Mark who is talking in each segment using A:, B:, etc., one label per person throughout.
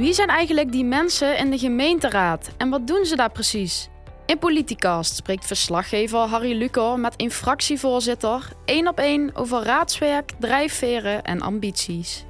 A: Wie zijn eigenlijk die mensen in de gemeenteraad en wat doen ze daar precies? In Politicast spreekt verslaggever Harry Lucor met een fractievoorzitter 1 op 1 over raadswerk, drijfveren en ambities.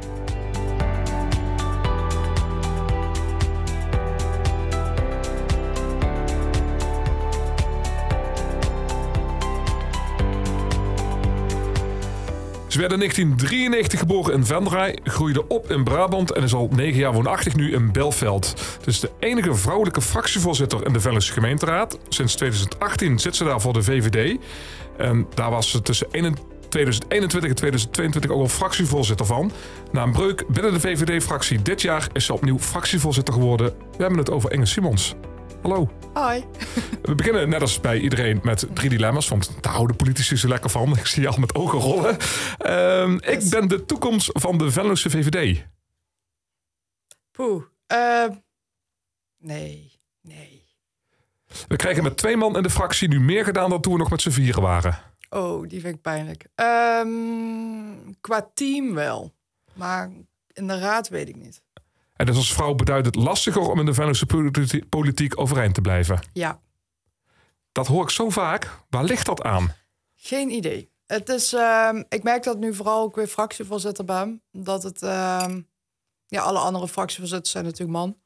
B: Ze werd in 1993 geboren in Venray, groeide op in Brabant en is al 9 jaar woonachtig nu in Belveld. Het is de enige vrouwelijke fractievoorzitter in de Venlose gemeenteraad. Sinds 2018 zit ze daar voor de VVD. En daar was ze tussen 2021 en 2022 ook al fractievoorzitter van. Na een breuk binnen de VVD-fractie dit jaar is ze opnieuw fractievoorzitter geworden. We hebben het over Inge Simons. Hallo.
C: Hoi.
B: We beginnen net als bij iedereen met 3 dilemma's, want daar houden politici zo lekker van. Ik zie je al met ogen rollen. Ik ben de toekomst van de Venlose VVD.
C: Nee.
B: We krijgen met 2 man in de fractie nu meer gedaan dan toen we nog met z'n 4 waren.
C: Oh, die vind ik pijnlijk. Qua team wel. Maar in de raad weet ik niet.
B: En dus als vrouw beduidt het lastiger om in de Venlose politiek overeind te blijven.
C: Ja.
B: Dat hoor ik zo vaak. Waar ligt dat aan?
C: Geen idee. Het is, ik merk dat nu vooral ook weer fractievoorzitter ben. Dat het, alle andere fractievoorzitters zijn natuurlijk man.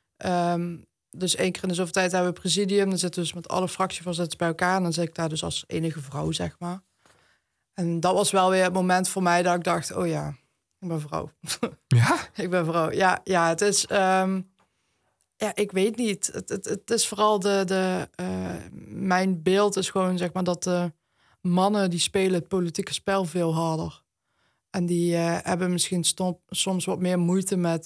C: Dus 1 keer in de zoveel tijd hebben we presidium. Dan zitten we dus met alle fractievoorzitters bij elkaar. En dan zit ik daar dus als enige vrouw, zeg maar. En dat was wel weer het moment voor mij dat ik dacht, oh ja, ik ben vrouw.
B: Ja?
C: Ik ben vrouw. Ja, het is... ik weet niet. Het is vooral mijn beeld is gewoon, zeg maar, dat de mannen die spelen het politieke spel veel harder. En die hebben misschien soms wat meer moeite met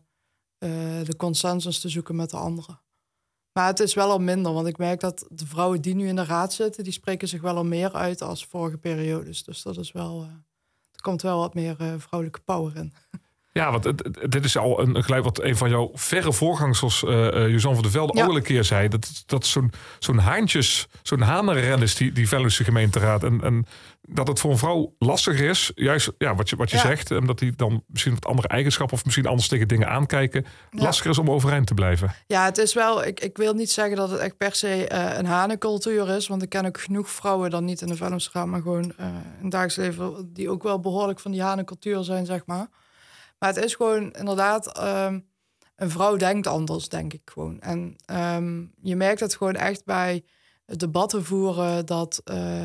C: de consensus te zoeken met de anderen. Maar het is wel al minder, want ik merk dat de vrouwen die nu in de raad zitten, die spreken zich wel al meer uit als vorige periodes. Dus dat is wel... Er komt wel wat meer vrouwelijke power in. Ja,
B: want dit is al een gelijk wat een van jouw verre voorgangers, Jozan van der Velde, ook al een keer zei. Dat zo'n hanenren is die Venlose gemeenteraad. En dat het voor een vrouw lastiger is, juist wat je zegt, omdat die dan misschien wat andere eigenschappen of misschien anders tegen dingen aankijken, lastiger is om overeind te blijven.
C: Ja, het is wel, ik wil niet zeggen dat het echt per se een hanencultuur is, want ik ken ook genoeg vrouwen, dan niet in de Venlose raad, maar gewoon in het dagelijks leven, die ook wel behoorlijk van die hanencultuur zijn, zeg maar. Maar het is gewoon inderdaad, een vrouw denkt anders, denk ik gewoon. En je merkt het gewoon echt bij het debatten voeren dat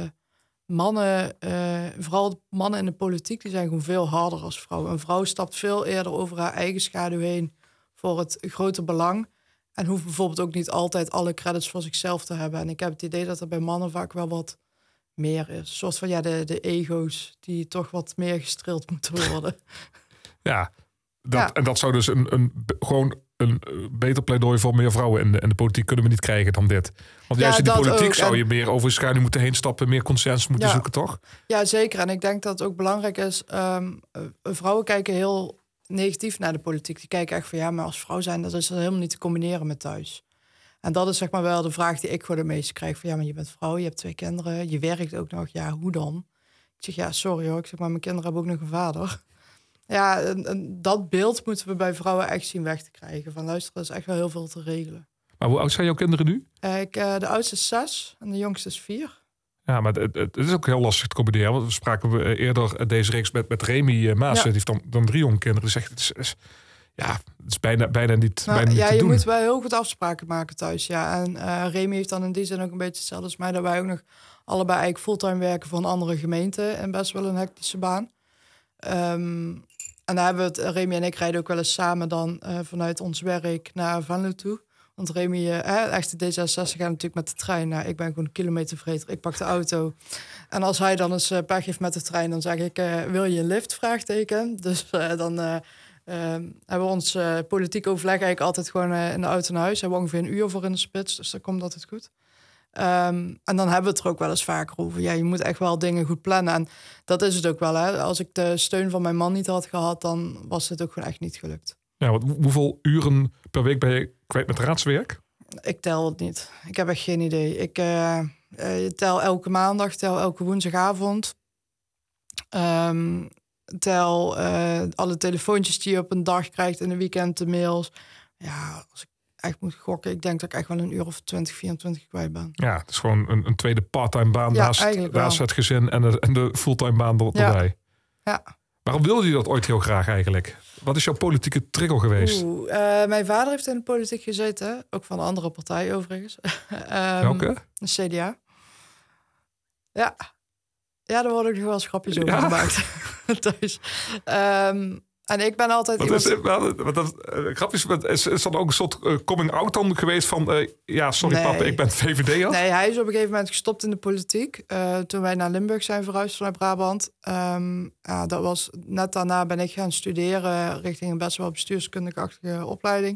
C: mannen, vooral mannen in de politiek, die zijn gewoon veel harder als vrouw. Een vrouw stapt veel eerder over haar eigen schaduw heen voor het grote belang. En hoeft bijvoorbeeld ook niet altijd alle credits voor zichzelf te hebben. En ik heb het idee dat er bij mannen vaak wel wat meer is. Een soort van de ego's die toch wat meer gestreeld moeten worden.
B: Ja, en dat zou dus gewoon een beter pleidooi voor meer vrouwen in de politiek kunnen we niet krijgen dan dit. Want juist in de politiek ook, zou je meer over je schaduw moeten heen stappen, meer consensus moeten zoeken, toch?
C: Ja, zeker. En ik denk dat het ook belangrijk is. Vrouwen kijken heel negatief naar de politiek. Die kijken echt van maar als vrouw zijn, dat is helemaal niet te combineren met thuis. En dat is zeg maar wel de vraag die ik voor de meeste krijg. Van maar je bent vrouw, je hebt 2 kinderen, je werkt ook nog. Ja, hoe dan? Ik zeg sorry hoor. Ik zeg maar mijn kinderen hebben ook nog een vader. Ja, en dat beeld moeten we bij vrouwen echt zien weg te krijgen. Van luister, er is echt wel heel veel te regelen.
B: Maar hoe oud zijn jouw kinderen nu?
C: De oudste is 6 en de jongste is 4.
B: Ja, maar het is ook heel lastig te combineren. Want we spraken eerder deze reeks met Remy Maas. Die heeft dan 3 jonge kinderen. Dus het is bijna niet te doen.
C: Je moet wel heel goed afspraken maken thuis. Ja. En Remy heeft dan in die zin ook een beetje hetzelfde als mij. Dat wij ook nog allebei eigenlijk fulltime werken voor een andere gemeente. En best wel een hectische baan. En daar hebben we het, Remy en ik rijden ook wel eens samen dan vanuit ons werk naar Venlo toe. Want Remy, echt de D66 gaat natuurlijk met de trein. Nou, ik ben gewoon een kilometervreter. Ik pak de auto. En als hij dan eens pech heeft met de trein, dan zeg ik, wil je een lift? Vraagteken. Dus dan hebben we ons politiek overleg eigenlijk altijd gewoon in de auto naar huis. Hebben we ongeveer 1 uur voor in de spits, dus dat komt altijd goed. En dan hebben we het er ook wel eens vaker over. Ja, je moet echt wel dingen goed plannen. En dat is het ook wel. Hè. Als ik de steun van mijn man niet had gehad, dan was het ook gewoon echt niet gelukt.
B: Ja, hoeveel uren per week ben je kwijt met raadswerk?
C: Ik tel het niet. Ik heb echt geen idee. Ik tel elke maandag, tel elke woensdagavond. tel, alle telefoontjes die je op een dag krijgt in een weekend, de mails. Ja, als ik echt moet gokken, ik denk dat ik echt wel een uur of 20, 24 kwijt ben.
B: Ja, het is gewoon een tweede parttime baan
C: Ja,
B: naast het gezin en de fulltime baan erbij.
C: Ja.
B: Waarom wilde je dat ooit heel graag eigenlijk? Wat is jouw politieke trigger geweest?
C: Mijn vader heeft in de politiek gezeten. Ook van een andere partij overigens.
B: Welke?
C: De CDA. Ja. Ja, daar worden ook nog wel eens grapjes over gemaakt. Thuis. En ik ben altijd...
B: Grapjes, is dan ook een soort coming-out dan geweest van... papa, ik ben VVD'er?
C: Nee, hij is op een gegeven moment gestopt in de politiek. Toen wij naar Limburg zijn verhuisd vanuit Brabant. Dat was net daarna ben ik gaan studeren... richting een best wel bestuurskundige-achtige opleiding.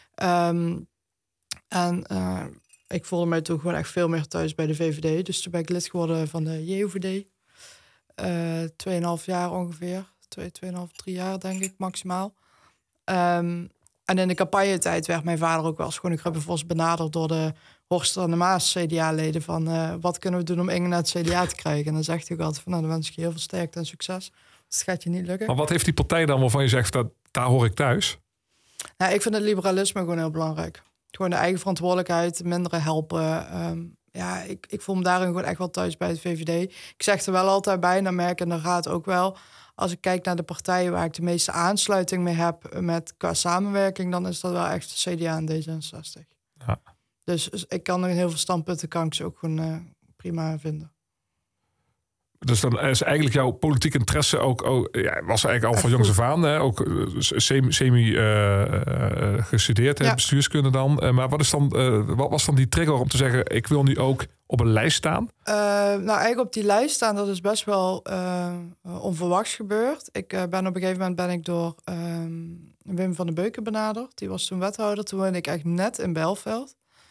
C: Ik voelde mij toen gewoon echt veel meer thuis bij de VVD. Dus toen ben ik lid geworden van de JOVD. 2,5 jaar ongeveer. 2,5, 3 jaar denk ik maximaal. En in de campagnetijd werd mijn vader ook wel eens gewoon... Ik heb bijvoorbeeld benaderd door de Horst en de Maas CDA-leden... van wat kunnen we doen om Inge naar het CDA te krijgen? En dan zegt hij ook altijd van... dan wens ik je heel veel sterkte en succes. Dat gaat je niet lukken.
B: Maar wat heeft die partij dan waarvan je zegt... daar hoor ik thuis?
C: Nou, ik vind het liberalisme gewoon heel belangrijk. Gewoon de eigen verantwoordelijkheid, minderen helpen... Ik voel me daarin gewoon echt wel thuis bij het VVD. Ik zeg er wel altijd bij, en dan merk ik in de raad ook wel... als ik kijk naar de partijen waar ik de meeste aansluiting mee heb... qua samenwerking, dan is dat wel echt de CDA en D66. Ja. Dus ik kan in heel veel standpunten kan ik ze ook gewoon prima vinden. Dus
B: dan is eigenlijk jouw politieke interesse ook was eigenlijk al van jongs af aan, hè? Ook semi gestudeerd, bestuurskunde dan. Maar wat was dan die trigger om te zeggen, ik wil nu ook op een lijst staan?
C: Eigenlijk op die lijst staan, dat is best wel onverwachts gebeurd. Ik ben op een gegeven moment door Wim van den Beuken benaderd. Die was toen wethouder. Toen woonde ik echt net in Bijlveld.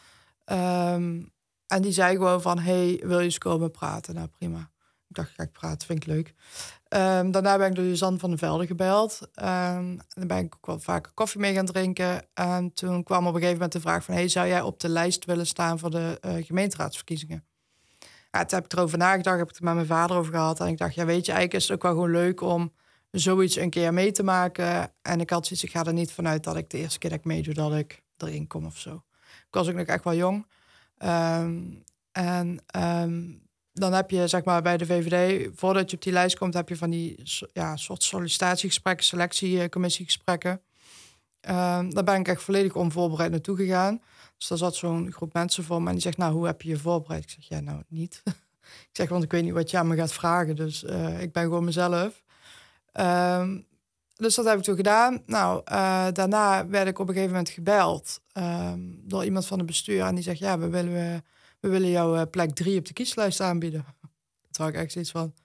C: En die zei gewoon van, hey, wil je eens komen praten? Nou, prima. Ik dacht, ga ik praten, vind ik leuk. Daarna ben ik door Suzanne van der Velde gebeld. En dan ben ik ook wel vaker koffie mee gaan drinken. En toen kwam op een gegeven moment de vraag van... hey, zou jij op de lijst willen staan voor de gemeenteraadsverkiezingen? Ja, toen heb ik erover nagedacht, heb ik het met mijn vader over gehad. En ik dacht, weet je, eigenlijk is het ook wel gewoon leuk om zoiets een keer mee te maken. En ik had zoiets, ik ga er niet vanuit dat ik de eerste keer dat ik meedoe, dat ik erin kom of zo. Ik was ook nog echt wel jong. Dan heb je, zeg maar, bij de VVD... voordat je op die lijst komt, heb je van die soort sollicitatiegesprekken... selectiecomissiegesprekken. Daar ben ik echt volledig onvoorbereid naartoe gegaan. Dus daar zat zo'n groep mensen voor me en die zegt... nou, hoe heb je je voorbereid? Ik zeg, nou, niet. Ik zeg, want ik weet niet wat je aan me gaat vragen. Dus ik ben gewoon mezelf. Dus dat heb ik toen gedaan. Nou, daarna werd ik op een gegeven moment gebeld... door iemand van het bestuur. En die zegt, we willen jou plek 3 op de kieslijst aanbieden. Toen had ik echt zoiets van...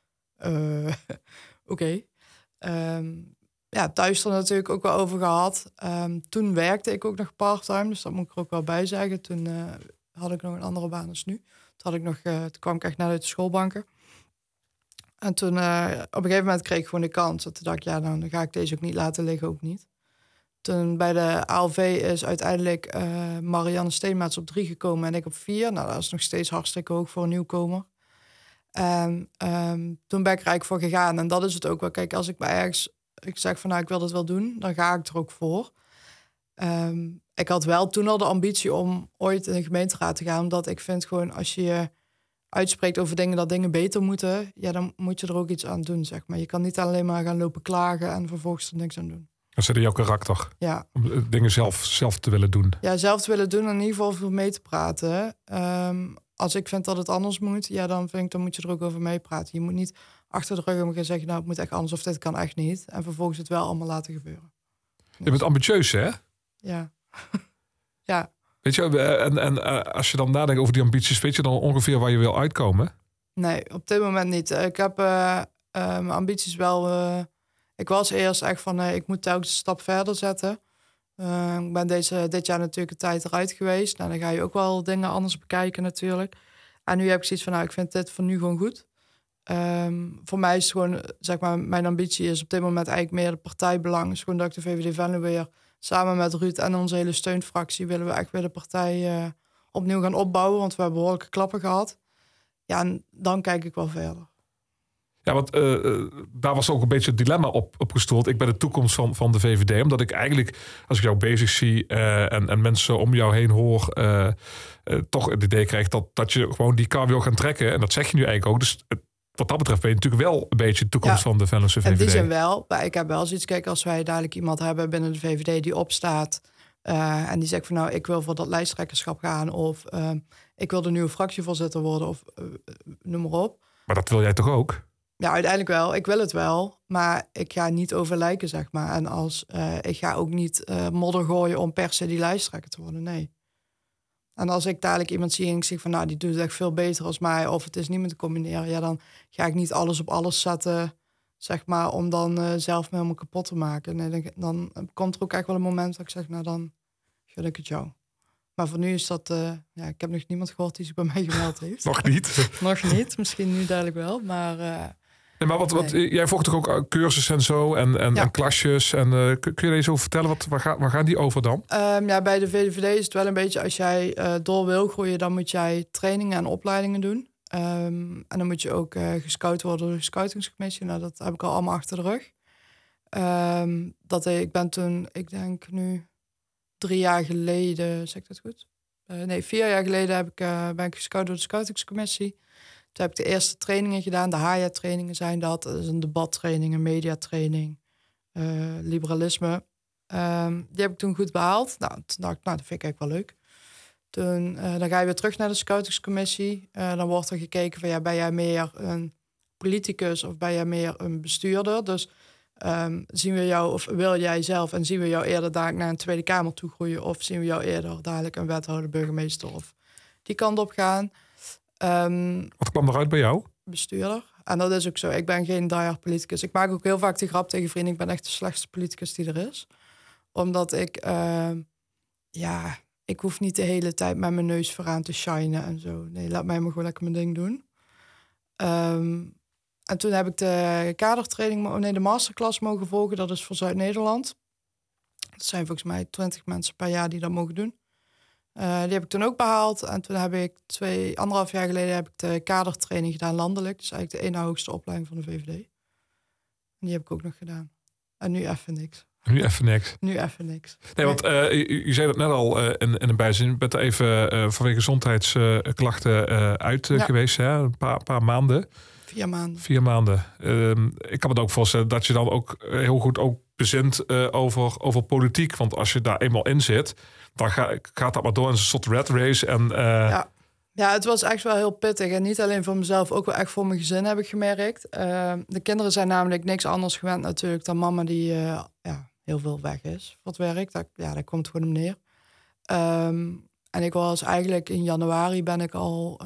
C: Oké. Thuis er natuurlijk ook wel over gehad. Toen werkte ik ook nog part-time, dus dat moet ik er ook wel bij zeggen. Toen had ik nog een andere baan als nu. Toen kwam ik echt naar uit de schoolbanken. En toen op een gegeven moment kreeg ik gewoon de kans. Toen dacht ik, dan ga ik deze ook niet laten liggen, ook niet. Toen bij de ALV is uiteindelijk Marianne Steenmaats op 3 gekomen en ik op 4. Nou, dat is nog steeds hartstikke hoog voor een nieuwkomer. En toen ben ik er eigenlijk voor gegaan. En dat is het ook wel. Kijk, als ik me ergens... Ik zeg van, ik wil dit wel doen, dan ga ik er ook voor. Ik had wel toen al de ambitie om ooit in de gemeenteraad te gaan. Omdat ik vind gewoon, als je je uitspreekt over dingen dat dingen beter moeten... dan moet je er ook iets aan doen, zeg maar. Je kan niet alleen maar gaan lopen klagen en vervolgens er niks aan doen.
B: Dat zit in jouw karakter.
C: Ja.
B: Om dingen zelf te willen doen.
C: Ja, zelf te willen doen en in ieder geval over mee te praten. Als ik vind dat het anders moet, dan moet je er ook over meepraten. Je moet niet achter de rug om gaan zeggen, het moet echt anders of dit kan echt niet. En vervolgens het wel allemaal laten gebeuren.
B: Je bent ambitieus, hè?
C: Ja. Ja.
B: Weet je, en als je dan nadenkt over die ambities, weet je dan ongeveer waar je wil uitkomen? Nee,
C: op dit moment niet. Ik heb mijn ambities wel... ik was eerst echt van, ik moet telkens een stap verder zetten. Ik ben dit jaar natuurlijk een tijd eruit geweest. Nou, dan ga je ook wel dingen anders bekijken natuurlijk. En nu heb ik zoiets van, ik vind dit voor nu gewoon goed. Voor mij is het gewoon, zeg maar, mijn ambitie is op dit moment eigenlijk meer de partijbelang. Dus gewoon dat ik de VVD Venlo weer samen met Ruud en onze hele steunfractie willen we echt weer de partij opnieuw gaan opbouwen. Want we hebben behoorlijke klappen gehad. Ja, en dan kijk ik wel verder.
B: Ja, want daar was ook een beetje het dilemma op gestoeld. Ik ben de toekomst van de VVD. Omdat ik eigenlijk, als ik jou bezig zie en mensen om jou heen hoor, toch het idee krijg dat je gewoon die kar wil gaan trekken. En dat zeg je nu eigenlijk ook. Dus wat dat betreft ben je natuurlijk wel een beetje de toekomst van de Venlose VVD.
C: En die zijn wel. Maar ik heb wel zoiets, kijk, als wij dadelijk iemand hebben binnen de VVD die opstaat en die zegt van nou, ik wil voor dat lijsttrekkerschap gaan of ik wil de nieuwe fractievoorzitter worden of noem maar op.
B: Maar dat wil jij toch ook?
C: Ja, uiteindelijk wel. Ik wil het wel, maar ik ga niet over lijken, zeg maar. En ik ga ook niet modder gooien om per se die lijsttrekker te worden, nee. En als ik dadelijk iemand zie en ik zeg van nou, die doet het echt veel beter als mij of het is niet meer te combineren, ja, dan ga ik niet alles op alles zetten, zeg maar, om dan zelf me helemaal kapot te maken. Nee, dan komt er ook echt wel een moment dat ik zeg, nou, dan gun ik het jou. Maar voor nu is dat, ik heb nog niemand gehoord die zich bij mij gemeld heeft.
B: Nog niet?
C: Nog niet, misschien nu dadelijk wel, maar...
B: Nee, maar wat jij volgt toch ook cursussen en zo en klasjes. En kun je er eens over vertellen? Waar gaan die over dan?
C: Bij de VVD is het wel een beetje, als jij door wil groeien, dan moet jij trainingen en opleidingen doen. En dan moet je ook gescout worden door de scoutingscommissie. Nou, dat heb ik al allemaal achter de rug. Ik ben toen, ik denk nu 3 jaar geleden, zeg ik dat goed? 4 jaar geleden ben ik gescout door de scoutingscommissie. Toen heb ik de eerste trainingen gedaan. De HIA-trainingen zijn dat. Dat is een debattraining, een mediatraining, liberalisme. Die heb ik toen goed behaald. Nou, toen dacht ik, dat vind ik eigenlijk wel leuk. Dan ga je weer terug naar de scoutingscommissie. Dan wordt er gekeken van, ben jij meer een politicus of ben jij meer een bestuurder? Dus zien we jou, of wil jij zelf en zien we jou eerder dadelijk naar een Tweede Kamer toe groeien, of zien we jou eerder dadelijk een wethouder, burgemeester of die kant op gaan?
B: Wat kwam eruit bij jou?
C: Bestuurder. En dat is ook zo. Ik ben geen diehard politicus. Ik maak ook heel vaak de grap tegen vrienden, ik ben echt de slechtste politicus die er is. Omdat ik hoef niet de hele tijd met mijn neus vooraan te shinen en zo. Nee, laat mij maar gewoon lekker mijn ding doen. En toen heb ik de masterclass mogen volgen. Dat is voor Zuid-Nederland. Dat zijn volgens mij 20 mensen per jaar die dat mogen doen. Die heb ik toen ook behaald. En toen heb ik 2,5 jaar geleden heb ik de kadertraining gedaan landelijk. Dus eigenlijk de ene hoogste opleiding van de VVD. En die heb ik ook nog gedaan. En nu even niks.
B: Nu even niks. Nee, want je zei dat net al in een bijzin. Je bent er even vanwege gezondheidsklachten uit geweest. Hè? Een paar maanden.
C: 4 maanden.
B: 4 maanden. Ik kan me ook voorstellen dat je dan ook heel goed ook bezint over politiek. Want als je daar eenmaal in zit, dan gaat dat maar door in een soort rat race. En,
C: Ja, het was echt wel heel pittig. En niet alleen voor mezelf, ook wel echt voor mijn gezin heb ik gemerkt. De kinderen zijn namelijk niks anders gewend natuurlijk dan mama die heel veel weg is voor het werk. Daar komt het gewoon om neer. En ik was eigenlijk in januari ben ik al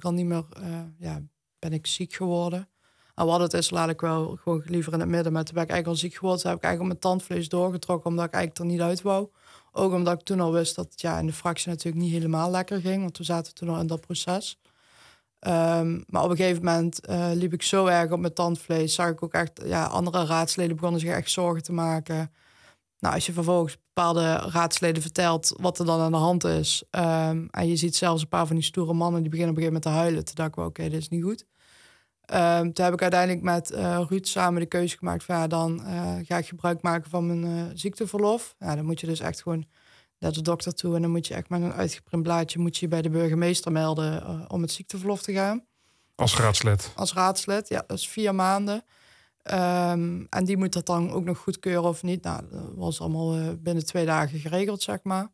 C: ziek geworden. En wat het is, laat ik wel gewoon liever in het midden. Maar toen ben ik eigenlijk al ziek geworden. Toen heb ik eigenlijk op mijn tandvlees doorgetrokken, omdat ik eigenlijk er niet uit wou. Ook omdat ik toen al wist dat het in de fractie natuurlijk niet helemaal lekker ging. Want we zaten toen al in dat proces. Maar op een gegeven moment liep ik zo erg op mijn tandvlees. Zag ik ook echt, andere raadsleden begonnen zich echt zorgen te maken. Nou, als je vervolgens bepaalde raadsleden vertelt wat er dan aan de hand is. En je ziet zelfs een paar van die stoere mannen die beginnen op een gegeven moment te huilen. Toen dacht ik, oké, dit is niet goed. Toen heb ik uiteindelijk met Ruud samen de keuze gemaakt van dan ga ik gebruik maken van mijn ziekteverlof. Ja, dan moet je dus echt gewoon naar de dokter toe en dan moet je echt met een uitgeprint blaadje moet je bij de burgemeester melden om het ziekteverlof te gaan.
B: Als raadslid?
C: Als raadslid, ja, dat is 4 maanden. En die moet dat dan ook nog goedkeuren of niet. Nou, dat was allemaal binnen 2 dagen geregeld, zeg maar.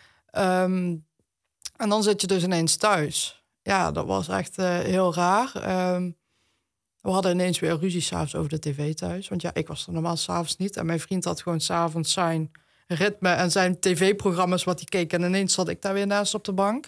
C: En dan zit je dus ineens thuis. Ja, dat was echt heel raar. We hadden ineens weer ruzie 's avonds over de tv thuis. Want ik was er normaal 's avonds niet. En mijn vriend had gewoon 's avonds zijn ritme en zijn tv-programma's wat hij keek. En ineens zat ik daar weer naast op de bank.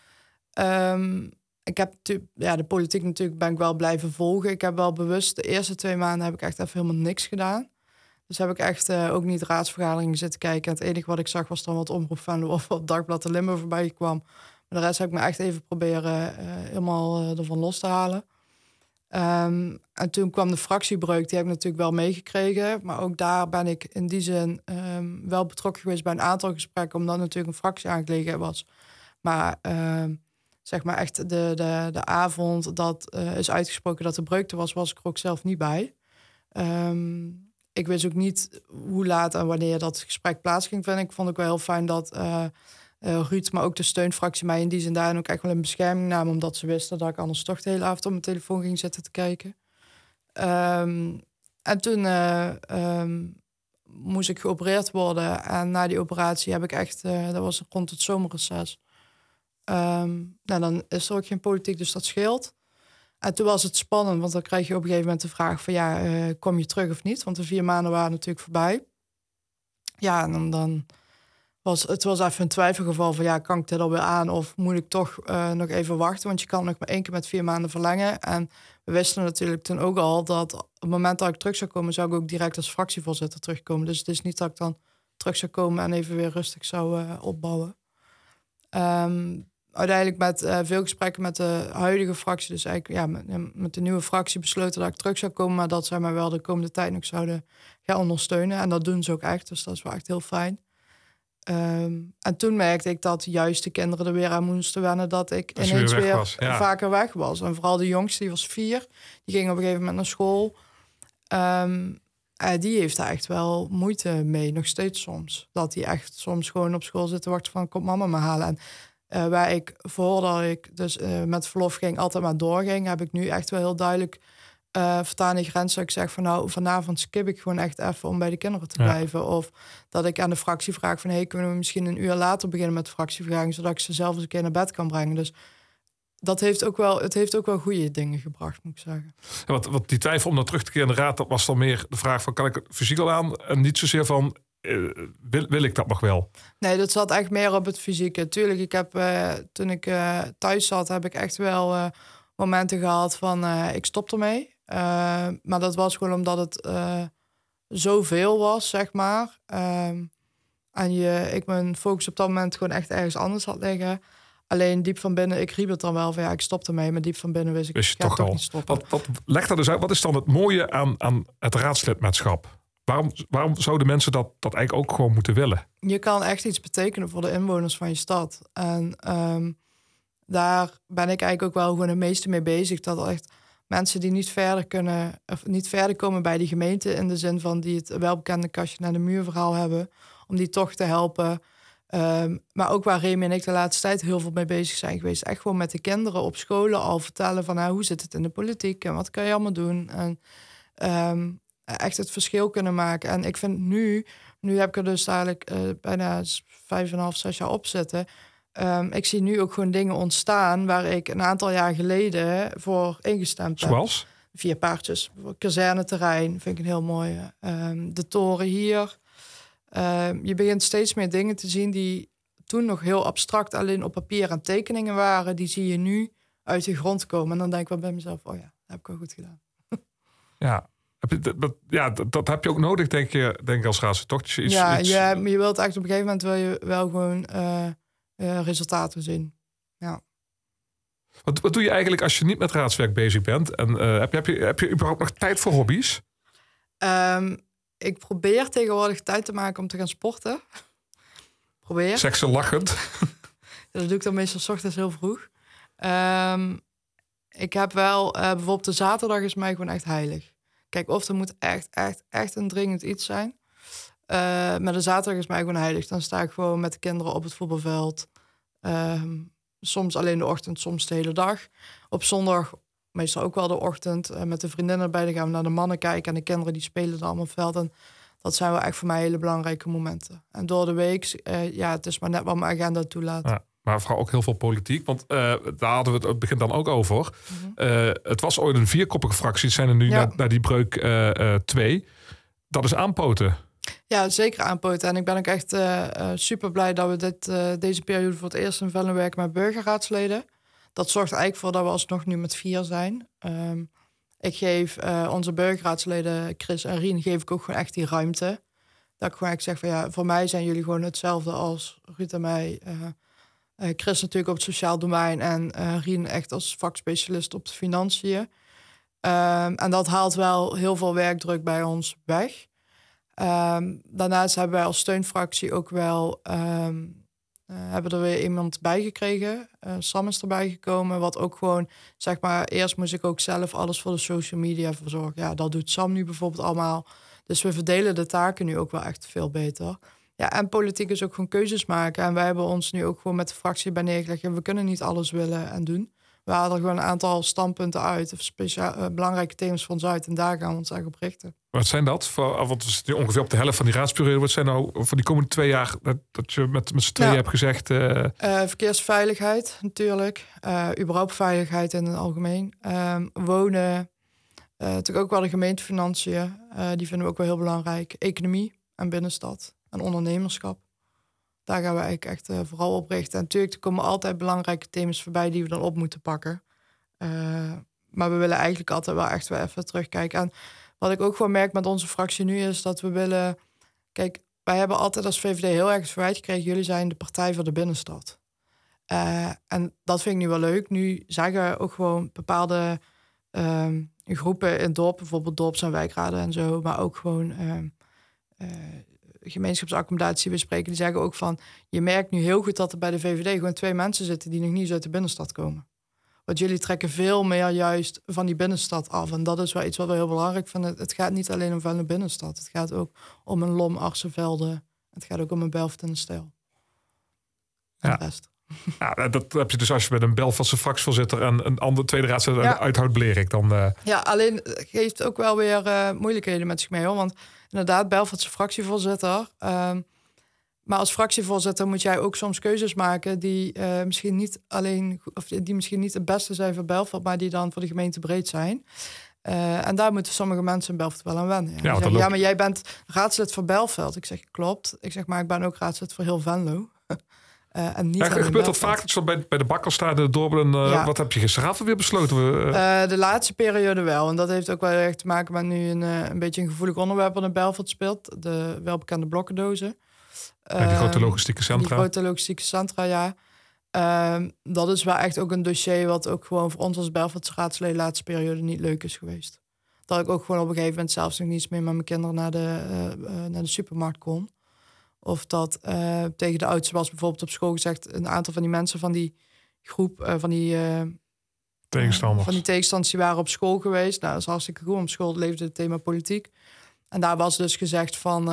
C: Ik heb de politiek natuurlijk ben ik wel blijven volgen. Ik heb wel bewust de eerste 2 maanden heb ik echt even helemaal niks gedaan. Dus heb ik echt ook niet raadsvergaderingen zitten kijken. En het enige wat ik zag was dan wat Omroep Venlo of wat Dagblad de Limburg voorbij kwam. Maar de rest heb ik me echt even proberen helemaal ervan los te halen. En toen kwam de fractiebreuk, die heb ik natuurlijk wel meegekregen. Maar ook daar ben ik in die zin wel betrokken geweest bij een aantal gesprekken, omdat natuurlijk een fractie aangelegenheid was. Maar zeg maar echt de avond dat is uitgesproken dat de breuk er was ik er ook zelf niet bij. Ik wist ook niet hoe laat en wanneer dat gesprek plaats ging vinden. Ik vond ook wel heel fijn dat Ruud, maar ook de steunfractie mij in die zin daarin ook echt wel in bescherming namen, omdat ze wisten dat ik anders toch de hele avond op mijn telefoon ging zitten te kijken. En toen moest ik geopereerd worden. En na die operatie heb ik echt, dat was rond het zomerreces. Dan is er ook geen politiek, dus dat scheelt. En toen was het spannend, want dan krijg je op een gegeven moment de vraag van kom je terug of niet? Want de 4 maanden waren natuurlijk voorbij. Ja, en dan was het even een twijfelgeval van kan ik dit alweer aan of moet ik toch nog even wachten? Want je kan nog maar 1 keer met 4 maanden verlengen. En we wisten natuurlijk toen ook al dat op het moment dat ik terug zou komen, zou ik ook direct als fractievoorzitter terugkomen. Dus het is niet dat ik dan terug zou komen en even weer rustig zou opbouwen. Uiteindelijk met veel gesprekken met de huidige fractie, dus eigenlijk met de nieuwe fractie besloten dat ik terug zou komen, maar dat zij mij wel de komende tijd nog zouden gaan ondersteunen. En dat doen ze ook echt, dus dat is wel echt heel fijn. En toen merkte ik dat juist de kinderen er weer aan moesten wennen dat ik ineens weer vaker weg was. En vooral de jongste, die was 4, die ging op een gegeven moment naar school. Die heeft daar echt wel moeite mee, nog steeds soms. Dat hij echt soms gewoon op school zit te wachten van, komt mama me halen. En waar ik, voordat ik dus met verlof ging, altijd maar doorging, heb ik nu echt wel heel duidelijk vertaan die grens dat ik zeg van vanavond skip ik gewoon echt even om bij de kinderen te blijven. Of dat ik aan de fractie vraag van kunnen we misschien een uur later beginnen met de fractievergadering, zodat ik ze zelf eens een keer naar bed kan brengen. Dus het heeft ook wel goede dingen gebracht, moet ik zeggen.
B: Ja, wat die twijfel om naar terug te keren in de raad, dat was dan meer de vraag van kan ik het fysiek al aan? En niet zozeer van wil ik dat nog wel? Nee,
C: dat zat echt meer op het fysieke. Tuurlijk, ik heb toen ik thuis zat, heb ik echt wel momenten gehad van ik stop ermee. Maar dat was gewoon omdat het zoveel was, zeg maar. Ik mijn focus op dat moment gewoon echt ergens anders had liggen. Alleen diep van binnen, ik riep het dan wel van ik stop ermee. Maar diep van binnen wist ik,
B: ik ga toch niet stoppen. Leg dat dus uit. Wat is dan het mooie aan het raadslidmaatschap? Waarom zouden mensen dat eigenlijk ook gewoon moeten willen?
C: Je kan echt iets betekenen voor de inwoners van je stad. En daar ben ik eigenlijk ook wel gewoon het meeste mee bezig. Dat echt mensen die niet verder kunnen of niet verder komen bij die gemeente, in de zin van die het welbekende kastje naar de muur verhaal hebben, om die toch te helpen. Maar ook waar Remy en ik de laatste tijd heel veel mee bezig zijn geweest. Echt gewoon met de kinderen op scholen al vertellen van hoe zit het in de politiek en wat kan je allemaal doen. En echt het verschil kunnen maken. En ik vind nu heb ik er dus eigenlijk bijna 5,5, 6 jaar op zitten. Ik zie nu ook gewoon dingen ontstaan waar ik een aantal jaar geleden voor ingestemd heb.
B: Zoals?
C: 4 paardjes. Kazerneterrein vind ik een heel mooie. De toren hier. Je begint steeds meer dingen te zien die toen nog heel abstract alleen op papier en tekeningen waren. Die zie je nu uit de grond komen. En dan denk ik wel bij mezelf, dat heb ik wel goed gedaan.
B: Dat heb je ook nodig, denk ik als raadslid, toch?
C: Je wilt echt op een gegeven moment wil je wel gewoon resultaten zien. Ja.
B: Wat doe je eigenlijk als je niet met raadswerk bezig bent? En heb je überhaupt nog tijd voor hobby's?
C: Ik probeer tegenwoordig tijd te maken om te gaan sporten.
B: Zeg ze lachend.
C: Dat doe ik dan meestal 's ochtends heel vroeg. Ik heb wel bijvoorbeeld de zaterdag is mij gewoon echt heilig. Kijk, of er moet echt een dringend iets zijn. Maar de zaterdag is mij gewoon heilig. Dan sta ik gewoon met de kinderen op het voetbalveld. Soms alleen de ochtend, soms de hele dag. Op zondag meestal ook wel de ochtend. Met de vriendinnen erbij, dan gaan we naar de mannen kijken. En de kinderen die spelen dan allemaal op het veld. En dat zijn wel echt voor mij hele belangrijke momenten. En door de week, het is maar net wat mijn agenda toelaat.
B: Ja, maar vooral ook heel veel politiek. Want daar hadden we het begin dan ook over. Mm-hmm. Het was ooit een 4-koppige fractie. Het zijn er nu naar die breuk 2. Dat is aanpoten.
C: Ja, zeker aanpoten. En ik ben ook echt super blij dat we deze periode voor het eerst in Venlo werken met burgerraadsleden. Dat zorgt eigenlijk voor dat we alsnog nu met 4 zijn. Ik geef onze burgerraadsleden, Chris en Rien, geef ik ook gewoon echt die ruimte. Dat ik gewoon echt zeg van voor mij zijn jullie gewoon hetzelfde als Ruud en mij. Chris natuurlijk op het sociaal domein en Rien echt als vakspecialist op de financiën. En dat haalt wel heel veel werkdruk bij ons weg. Daarnaast hebben wij als steunfractie ook wel Hebben er weer iemand bij gekregen. Sam is erbij gekomen. Wat ook gewoon, zeg maar, eerst moest ik ook zelf alles voor de social media verzorgen. Ja, dat doet Sam nu bijvoorbeeld allemaal. Dus we verdelen de taken nu ook wel echt veel beter. Ja, en politiek is ook gewoon keuzes maken. En wij hebben ons nu ook gewoon met de fractie bij neergelegd. We kunnen niet alles willen en doen. We halen er gewoon een aantal standpunten uit. Of belangrijke thema's voor ons uit. En daar gaan we ons echt op richten.
B: Wat zijn dat? Want we zitten nu ongeveer op de helft van die raadsperiode. Wat zijn nou voor die komende 2 jaar dat je met z'n tweeën hebt gezegd?
C: Verkeersveiligheid natuurlijk. Überhaupt veiligheid in het algemeen. Wonen. Natuurlijk ook wel de gemeentefinanciën. Die vinden we ook wel heel belangrijk. Economie en binnenstad. En ondernemerschap. Daar gaan we eigenlijk echt vooral op richten. En natuurlijk, er komen altijd belangrijke thema's voorbij die we dan op moeten pakken. Maar we willen eigenlijk altijd wel echt weer even terugkijken. En wat ik ook gewoon merk met onze fractie nu is dat we willen... Kijk, wij hebben altijd als VVD heel erg het verwijt gekregen... jullie zijn de partij voor de binnenstad. En dat vind ik nu wel leuk. Nu zeggen ook gewoon bepaalde groepen in het dorp... bijvoorbeeld dorps- en wijkraden en zo... maar ook gewoon... gemeenschapsaccommodatie bespreken, die zeggen ook van... je merkt nu heel goed dat er bij de VVD gewoon 2 mensen zitten... die nog niet eens uit de binnenstad komen. Want jullie trekken veel meer juist van die binnenstad af. En dat is wel iets wat we heel belangrijk vinden. Het gaat niet alleen om van de binnenstad. Het gaat ook om een Lom, Arsenvelde. Het gaat ook om een Belft en een Stijl. En de rest.
B: Ja, dat heb je dus als je met een Belfastse fractievoorzitter... en een andere tweede raadslid uithoudt Blerik. Dan,
C: Ja, alleen geeft ook wel weer moeilijkheden met zich mee. Hoor. Want inderdaad, Belfastse fractievoorzitter... maar als fractievoorzitter moet jij ook soms keuzes maken... die misschien niet alleen, of die misschien niet het beste zijn voor Belfast... maar die dan voor de gemeente breed zijn. En daar moeten sommige mensen in Belfast wel aan wennen. Ja, zeggen, maar jij bent raadslid voor Belveld. Ik zeg, klopt. Ik zeg, maar ik ben ook raadslid voor heel Venlo. En niet
B: gebeurt dat vaak dat bij de bakker staat in de dorpen? Wat heb je gisteravond weer besloten?
C: De laatste periode wel. En dat heeft ook wel echt te maken met nu een beetje een gevoelig onderwerp... wat in Belfast speelt. De welbekende blokkendozen.
B: Die grote logistieke centra.
C: Die grote logistieke centra, ja. Dat is wel echt ook een dossier... wat ook gewoon voor ons als Belfastse raadsleden... de laatste periode niet leuk is geweest. Dat ik ook gewoon op een gegeven moment... zelfs nog niet meer met mijn kinderen naar de supermarkt kon. Of dat tegen de oudste was bijvoorbeeld op school gezegd... een aantal van die mensen van die groep... van die tegenstanders die waren op school geweest. Nou, dat is hartstikke goed. Op school leefde het thema politiek. En daar was dus gezegd van...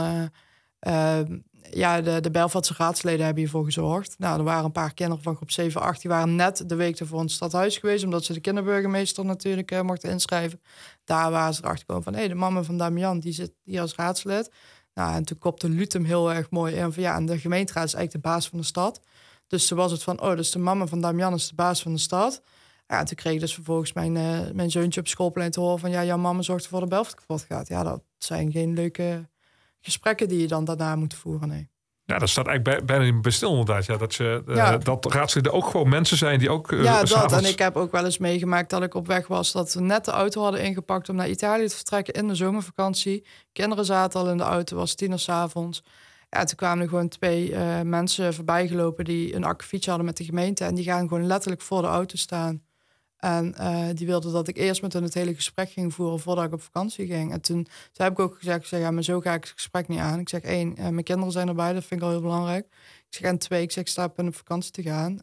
C: de Belfastse raadsleden hebben hiervoor gezorgd. Nou, er waren een paar kinderen van groep 7, 8... die waren net de week ervoor in het stadhuis geweest... omdat ze de kinderburgemeester natuurlijk mochten inschrijven. Daar waren ze erachter gekomen van... de mama van Damian, die zit hier als raadslid... Nou, en toen kopte Luut hem heel erg mooi in van... en de gemeenteraad is eigenlijk de baas van de stad. Dus toen was het van, dus de mama van Damian is de baas van de stad. Ja, en toen kreeg dus vervolgens mijn zoontje op schoolplein te horen van... jouw mama zorgt ervoor dat Belfast kapot gaat. Ja, dat zijn geen leuke gesprekken die je dan daarna moet voeren, nee.
B: Ja, dat staat eigenlijk bijna niet bij stil inderdaad. Ja, dat raadsleden ook gewoon mensen zijn die ook...
C: dat. En ik heb ook wel eens meegemaakt dat ik op weg was... dat we net de auto hadden ingepakt om naar Italië te vertrekken... in de zomervakantie. Kinderen zaten al in de auto, was 10:00 s'avonds. Ja, toen kwamen er gewoon 2 mensen voorbij gelopen... die een akkefietje hadden met de gemeente... en die gaan gewoon letterlijk voor de auto staan... En die wilde dat ik eerst met hen het hele gesprek ging voeren... voordat ik op vakantie ging. En toen heb ik ook gezegd, maar zo ga ik het gesprek niet aan. Ik zeg, 1, mijn kinderen zijn erbij, dat vind ik al heel belangrijk. Ik zeg, en 2, ik sta op op vakantie te gaan.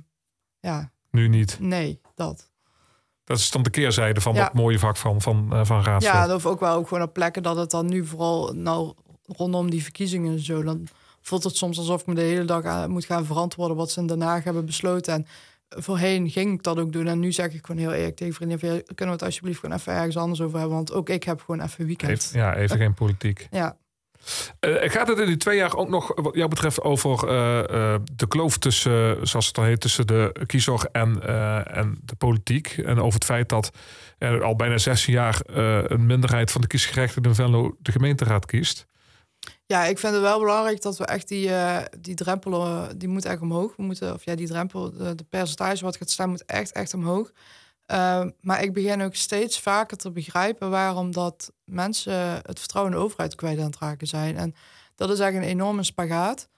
B: Nu niet?
C: Nee, dat.
B: Dat is dan de keerzijde van dat mooie vak van raadslid.
C: Ja, dat ook wel ook gewoon op plekken dat het dan nu vooral... rondom die verkiezingen en zo... dan voelt het soms alsof ik me de hele dag moet gaan verantwoorden... wat ze in Den Haag hebben besloten... En voorheen ging ik dat ook doen. En nu zeg ik gewoon heel eerlijk tegen vrienden... kunnen we het alsjeblieft gewoon even ergens anders over hebben? Want ook ik heb gewoon even weekend.
B: Even geen politiek.
C: Ja.
B: Gaat het in die 2 jaar ook nog, wat jou betreft... over de kloof tussen, zoals het dan heet... tussen de kieszorg en de politiek? En over het feit dat er al bijna 16 jaar... een minderheid van de kiesgerechtigden in Venlo... de gemeenteraad kiest?
C: Ja, ik vind het wel belangrijk dat we echt die drempel, die moet echt omhoog. We moeten, die drempel, de percentage wat gaat staan, moet echt omhoog. Maar ik begin ook steeds vaker te begrijpen waarom dat mensen het vertrouwen in de overheid kwijt aan het raken zijn. En dat is echt een enorme spagaat.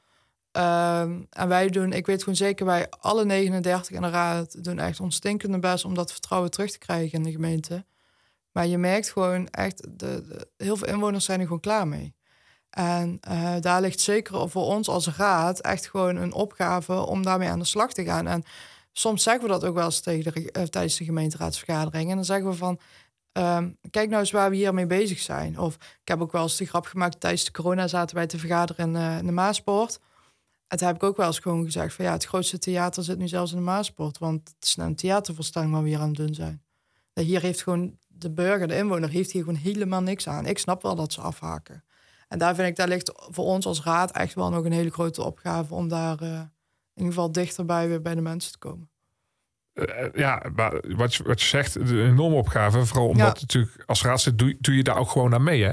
C: En wij doen, ik weet gewoon zeker, wij alle 39 in de raad doen echt ons stinkende best om dat vertrouwen terug te krijgen in de gemeente. Maar je merkt gewoon echt, heel veel inwoners zijn er gewoon klaar mee. En daar ligt zeker voor ons als raad echt gewoon een opgave om daarmee aan de slag te gaan. En soms zeggen we dat ook wel eens tijdens de gemeenteraadsvergadering. En dan zeggen we van, kijk nou eens waar we hiermee bezig zijn. Of ik heb ook wel eens de grap gemaakt, tijdens de corona zaten wij te vergaderen in de Maaspoort. En toen heb ik ook wel eens gewoon gezegd van het grootste theater zit nu zelfs in de Maaspoort. Want het is een theatervoorstelling waar we hier aan het doen zijn. Hier heeft gewoon de burger, de inwoner, heeft hier gewoon helemaal niks aan. Ik snap wel dat ze afhaken. En daar vind ik, daar ligt voor ons als raad echt wel nog een hele grote opgave om daar in ieder geval dichterbij weer bij de mensen te komen.
B: Maar wat je zegt, een enorme opgave. Vooral omdat natuurlijk als raadslid doe je daar ook gewoon aan mee, hè?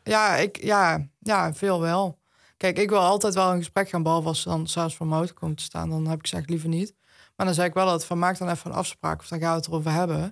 B: Ja,
C: veel wel. Kijk, ik wil altijd wel een gesprek gaan, behalve als ze dan zelfs voor mijn auto komen te staan. Dan heb ik gezegd liever niet. Maar dan zeg ik wel dat van maak dan even een afspraak of dan gaan we het erover hebben.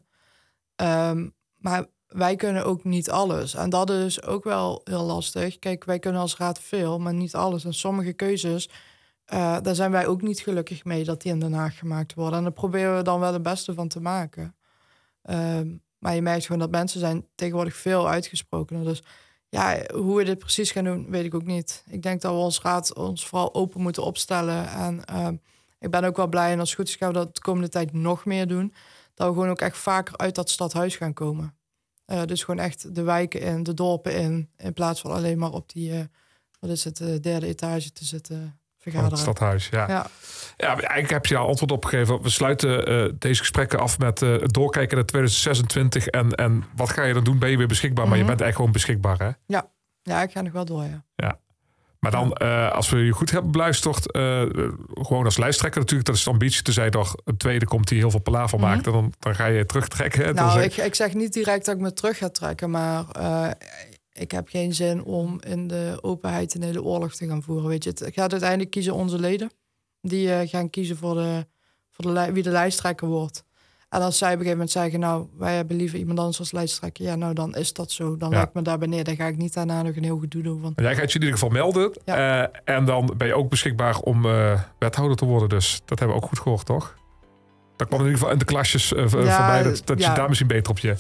C: Maar wij kunnen ook niet alles. En dat is ook wel heel lastig. Kijk, wij kunnen als raad veel, maar niet alles. En sommige keuzes, daar zijn wij ook niet gelukkig mee dat die in Den Haag gemaakt worden. En daar proberen we dan wel het beste van te maken. Maar je merkt gewoon dat mensen zijn tegenwoordig veel uitgesprokener. Dus hoe we dit precies gaan doen, weet ik ook niet. Ik denk dat we als raad ons vooral open moeten opstellen. En ik ben ook wel blij, en als het goed is gaan we dat de komende tijd nog meer doen. Dat we gewoon ook echt vaker uit dat stadhuis gaan komen. Dus gewoon echt de wijken in, de dorpen in plaats van alleen maar op die, de derde etage te zitten vergaderen.
B: Het stadhuis, ja, eigenlijk heb je al antwoord opgegeven. We sluiten deze gesprekken af met het doorkijken naar 2026. En wat ga je dan doen? Ben je weer beschikbaar? Maar je bent echt gewoon beschikbaar, hè?
C: Ja, ik ga nog wel door, ja.
B: Maar dan, als we je goed hebben beluisterd, gewoon als lijsttrekker natuurlijk, dat is de ambitie. Tenzij er een tweede komt die heel veel palaver maakt, en dan ga je terugtrekken.
C: Nou, ik zeg niet direct dat ik me terug ga trekken, maar ik heb geen zin om in de openheid een hele oorlog te gaan voeren. Weet je, het gaat uiteindelijk kiezen onze leden. Die gaan kiezen voor wie de lijsttrekker wordt. En als zij op een gegeven moment zeggen, nou, wij hebben liever iemand anders als lijsttrekker. Ja, nou, dan is dat zo. Dan leg ik me daarbij neer. Dan ga ik niet daarna nog een heel gedoe doen. Want
B: jij gaat je in ieder geval melden. Ja. En dan ben je ook beschikbaar om wethouder te worden. Dus dat hebben we ook goed gehoord, toch? Dat kwam in ieder geval in de klasjes voorbij. Dat je daar misschien beter op je...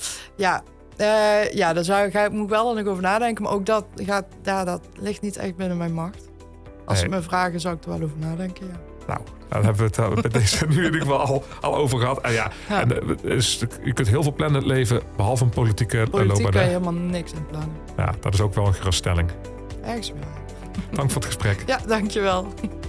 C: Daar moet ik wel nog over nadenken. Maar ook dat ligt niet echt binnen mijn macht. Als ze me vragen, zou ik er wel over nadenken, ja.
B: Nou, daar hebben we het met deze nu in ieder geval al over gehad. En je kunt heel veel plannen in het leven, behalve een politieke loopbaan.
C: Politiek kan je helemaal niks in plannen.
B: Ja, dat is ook wel een geruststelling.
C: Ergens wel.
B: Dank voor het gesprek.
C: Ja, dankjewel.